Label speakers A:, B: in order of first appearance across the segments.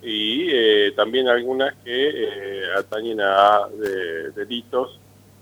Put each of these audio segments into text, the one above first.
A: y también algunas que atañen a delitos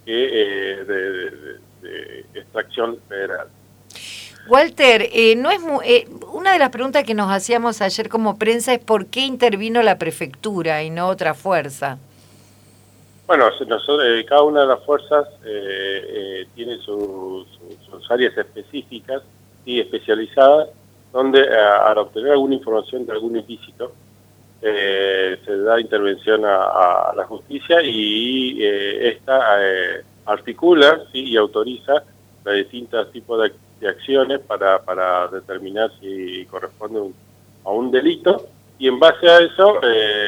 A: de extracción federal.
B: Walter, no es una de las preguntas que nos hacíamos ayer como prensa es por qué intervino la prefectura y no otra fuerza.
A: Bueno, cada una de las fuerzas tiene sus áreas específicas y especializadas, donde al obtener alguna información de algún ilícito, se da intervención a la justicia y esta articula, ¿sí?, y autoriza los distintos tipos de acciones para determinar si corresponde a un delito, y en base a eso,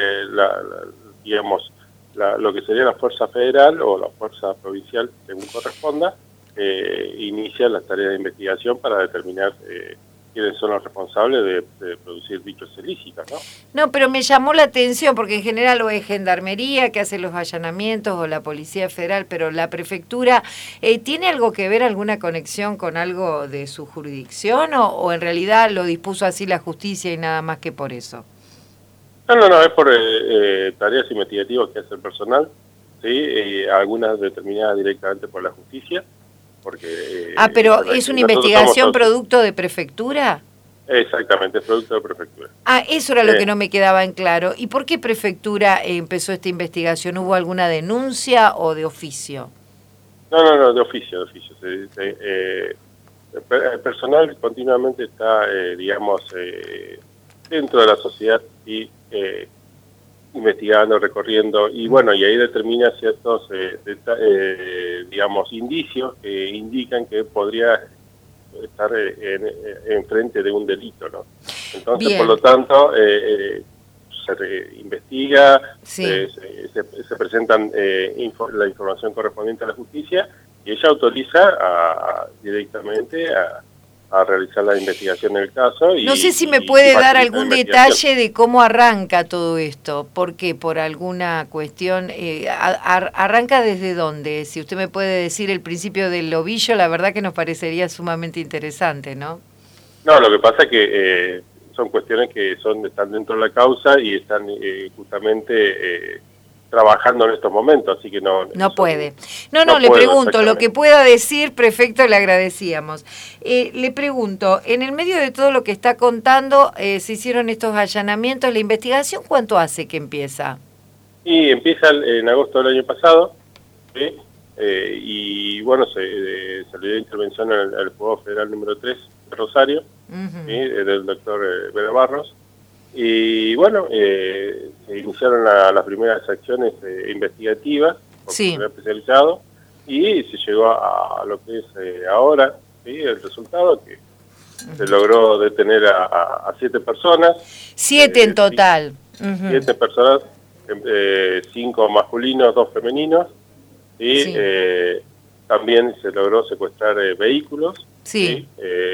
A: lo que sería la fuerza federal o la fuerza provincial, según corresponda, inicia las tareas de investigación para determinar quiénes son los responsables de producir dichos ilícitos, ¿no?
B: No, pero me llamó la atención porque en general o es Gendarmería que hace los allanamientos o la Policía Federal, pero la Prefectura, ¿tiene algo que ver, alguna conexión con algo de su jurisdicción o en realidad lo dispuso así la justicia y nada más que por eso?
A: No, es por tareas investigativas que hace el personal, ¿sí? Algunas determinadas directamente por la justicia, porque...
B: pero ¿es una investigación producto de Prefectura?
A: Exactamente, es producto de Prefectura.
B: Eso era lo que no me quedaba en claro. ¿Y por qué Prefectura empezó esta investigación? ¿Hubo alguna denuncia o de oficio?
A: No, de oficio. El personal continuamente está, dentro de la sociedad y investigando, recorriendo, y bueno, y ahí determina ciertos, indicios que indican que podría estar en frente de un delito, ¿no? Entonces, bien, por lo tanto, se investiga, sí, se presentan la información correspondiente a la justicia y ella autoriza directamente a realizar la investigación del caso.
B: No sé si me puede dar algún detalle de cómo arranca todo esto. ¿Por qué? ¿Por alguna cuestión? ¿Arranca desde dónde? Si usted me puede decir el principio del ovillo, la verdad que nos parecería sumamente interesante, ¿no?
A: No, lo que pasa es que son cuestiones que están dentro de la causa y están justamente... trabajando en estos momentos, así que no
B: puede. No, le pregunto, lo que pueda decir, prefecto, le agradecíamos. Le pregunto, en el medio de todo lo que está contando, se hicieron estos allanamientos, ¿la investigación cuánto hace que empieza?
A: Y empieza en agosto del año pasado, ¿sí? Y bueno, se le dio intervención al Juzgado Federal número 3 de Rosario, ¿sí?, del doctor Vera Barros. Y bueno, se iniciaron las primeras acciones investigativas por personal especializado y se llegó a lo que es ahora, ¿sí?, el resultado que se logró detener a 7 personas.
B: 7 en total.
A: 7 personas, 5 masculinos, 2 femeninos, y sí, también se logró secuestrar vehículos,
B: sí,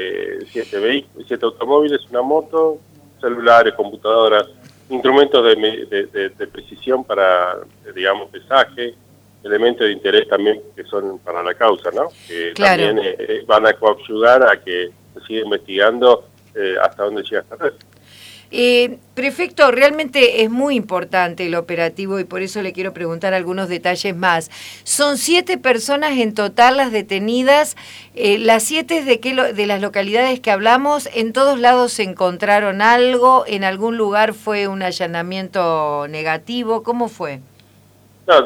A: 7 automóviles, una moto, celulares, computadoras, instrumentos de precisión para, pesaje, elementos de interés también que son para la causa, ¿no? Que claro, también van a coadyuvar a que se siga investigando hasta dónde llega esta red.
B: Prefecto, realmente es muy importante el operativo y por eso le quiero preguntar algunos detalles más. Son 7 personas en total las detenidas. Las 7 de las localidades que hablamos, ¿en todos lados se encontraron algo? ¿En algún lugar fue un allanamiento negativo? ¿Cómo fue?
A: No,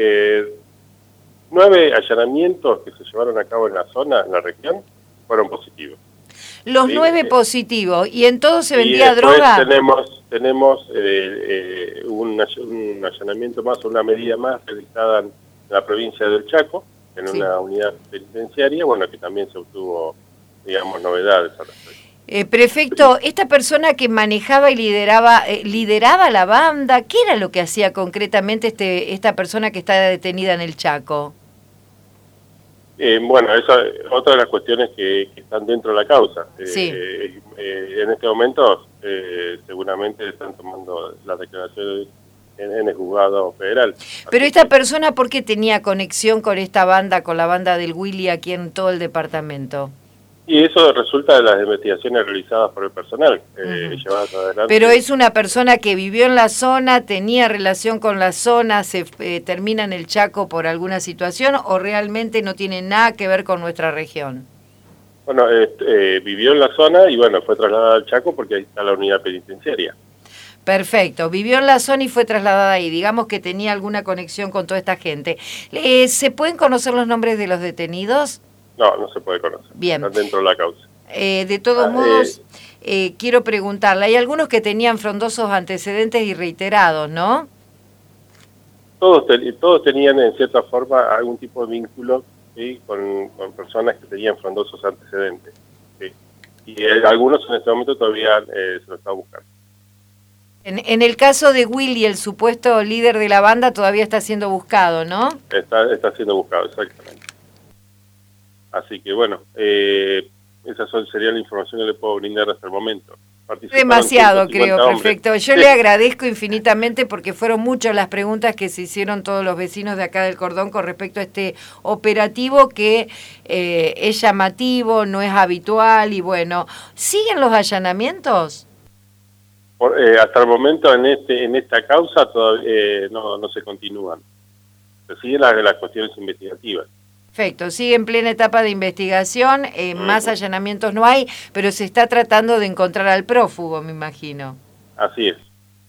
A: 9 allanamientos que se llevaron a cabo en la zona, en la región, fueron positivos.
B: Los 9 positivos, ¿y en todo se vendía droga?
A: Tenemos un allanamiento más, una medida más realizada en la provincia del Chaco, en una unidad penitenciaria, bueno, que también se obtuvo, novedades al respecto.
B: Prefecto, esta persona que manejaba y lideraba la banda, ¿qué era lo que hacía concretamente esta persona que está detenida en el Chaco?
A: Bueno, esa es otra de las cuestiones que están dentro de la causa.
B: Sí.
A: En este momento seguramente están tomando las declaraciones en el juzgado federal.
B: Pero esta persona, ¿por qué tenía conexión con esta banda, con la banda del Willy aquí en todo el departamento?
A: Y eso resulta de las investigaciones realizadas por el personal, llevadas adelante.
B: Pero es una persona que vivió en la zona, tenía relación con la zona, se termina en el Chaco por alguna situación, o realmente no tiene nada que ver con nuestra región.
A: Bueno, vivió en la zona y bueno, fue trasladada al Chaco porque ahí está la unidad penitenciaria.
B: Perfecto, vivió en la zona y fue trasladada ahí. Digamos que tenía alguna conexión con toda esta gente. ¿Se pueden conocer los nombres de los detenidos?
A: No, no se puede conocer.
B: Bien.
A: Están dentro de la causa.
B: De todos modos, quiero preguntarle, hay algunos que tenían frondosos antecedentes y reiterados, ¿no?
A: Todos tenían en cierta forma algún tipo de vínculo, ¿sí? con personas que tenían frondosos antecedentes. ¿Sí? Y algunos en este momento todavía se lo está buscando.
B: En el caso de Willy, el supuesto líder de la banda, todavía está siendo buscado, ¿no?
A: Está siendo buscado, exactamente. Así que bueno, esa sería la información que le puedo brindar hasta el momento.
B: Demasiado, creo,
A: hombres.
B: perfecto. Yo le agradezco infinitamente porque fueron muchas las preguntas que se hicieron todos los vecinos de acá del Cordón con respecto a este operativo que es llamativo, no es habitual y bueno, ¿siguen los allanamientos?
A: Hasta el momento en esta causa todavía no se continúan. Se siguen las cuestiones investigativas.
B: Perfecto, sigue en plena etapa de investigación, más allanamientos no hay, pero se está tratando de encontrar al prófugo, me imagino.
A: Así es.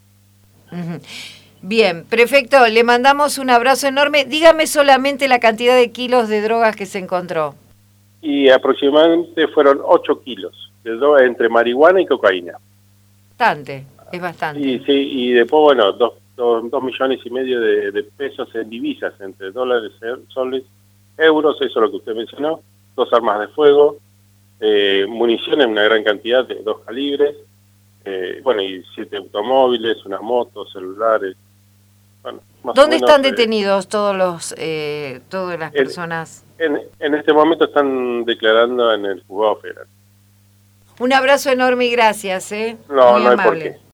B: Bien, prefecto, le mandamos un abrazo enorme. Dígame solamente la cantidad de kilos de drogas que se encontró.
A: Y aproximadamente fueron 8 kilos de droga entre marihuana y cocaína.
B: Bastante, es bastante.
A: Y, sí, y después, bueno, 2,5 millones de pesos en divisas, entre dólares, soles, euros, eso es lo que usted mencionó, 2 armas de fuego, munición en una gran cantidad de 2 calibres, bueno, y 7 automóviles, una moto, celulares. Bueno,
B: ¿Dónde están detenidos todas las personas?
A: En este momento están declarando en el juzgado federal.
B: Un abrazo enorme y gracias,
A: No,
B: muy
A: no hay
B: amable.
A: por qué.